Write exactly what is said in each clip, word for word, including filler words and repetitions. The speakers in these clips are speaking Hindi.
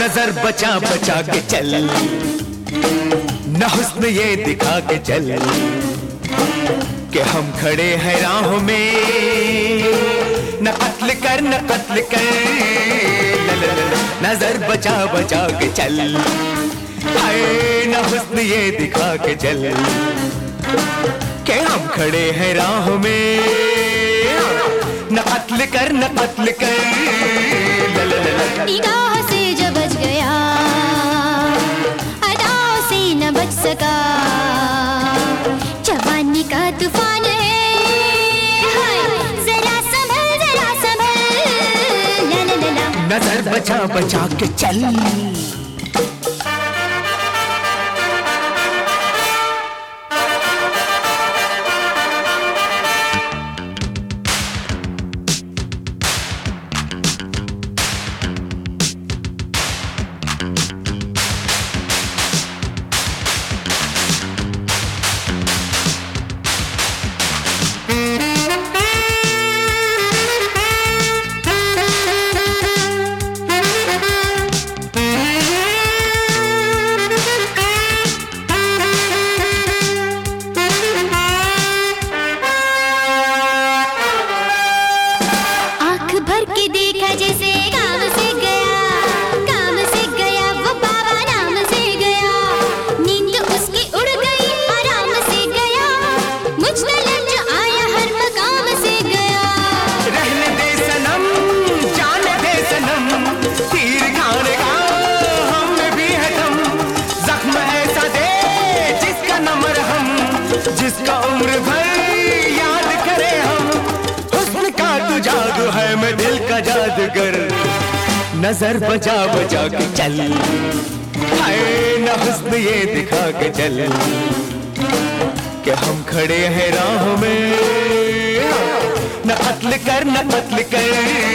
नजर बचा बचा के चल, न हुस्न ये दिखा के चल कि हम खड़े हैं राहों में, न कत्ल कर न कत्ल कर, नजर बचा बचा के चल, हाय न हुस्न ये दिखा के चल कि हम खड़े हैं राहों में, न कत्ल कर न कत्ल कर। निगाह से जो बच गया अदाओं से न बच सका, जवानी का तूफान है, जरा संभल जरा संभल, ला ला ला ला। नजर बचा बचा के चल। भर के देखा जैसे काम से गया, काम से गया वो बाबा नाम से गया, नींद उसकी उड़ गई आराम से गया, मुझ तलक जो आया हर मकाम से गया। रहने दे सनम जाने दे सनम, तीर खाने का हम भी है दम, जख्म ऐसा दे जिसका न मरहम, जिसका उम्र भर याद करे हम, हुस्न का तू जादू है मैं दिल का जादूगर, नजर बचा बचा के चल, हाय न हुस्न ये दिखा के चल कि हम खड़े हैं राहों में, न कत्ल कर न कत्ल कर।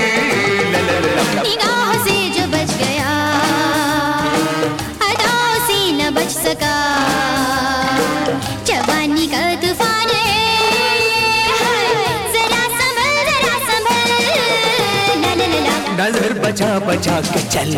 निगाह से जो बच गया अदाओं से न बच सका, जवानी का तूफान है, नजर बचा बचा के चल।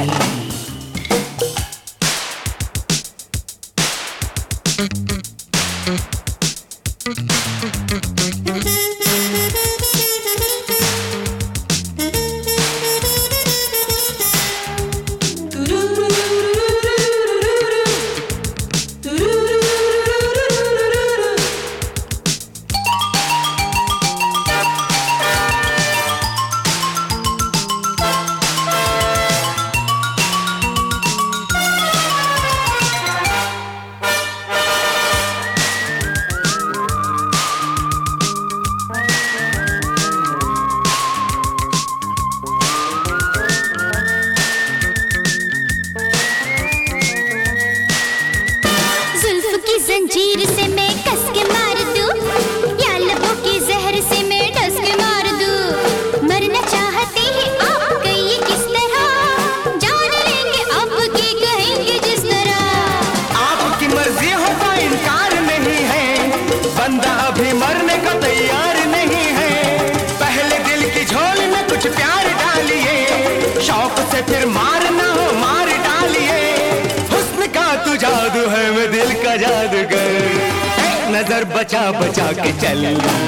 जंजीर से मैं कस के मार दूं, या लबों के जहर से मैं डस के मार दूं, मरना चाहते हैं आप कहिए किस तरह, जान लेंगे आपकी कहेंगे जिस तरह। आपकी मर्जी हो तो इनकार नहीं है, बंदा अभी मरने को तैयार नहीं है, पहले दिल की झोली में कुछ प्यार डालिए, शौक से फिर मार ना हो मार डालिए, हुस्न का तू जादू है मैं दिल का जादूगर, नजर बचा बचा के चल,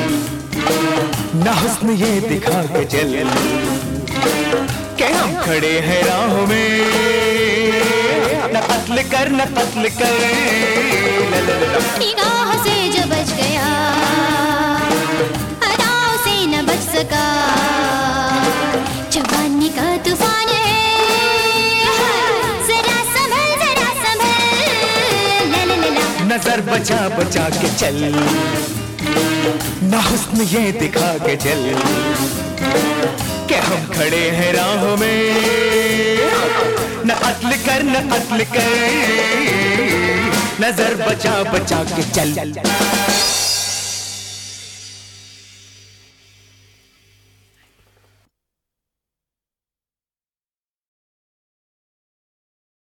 न हुस्न ये दिखा के चल कि हम खड़े हैं राहों में, न कत्ल कर न कत्ल कर। निगाह से जो बच गया अदाओं से न बच सका, जवानी का तूफान है, जरा संभल जरा संभल, ला ला ला ला। नजर बचा बचा के चल, न हुस्न ये दिखा के चल कि हम खड़े हैं राहों में, न कत्ल कर न कत्ल कर, नजर बचा बचा के चल।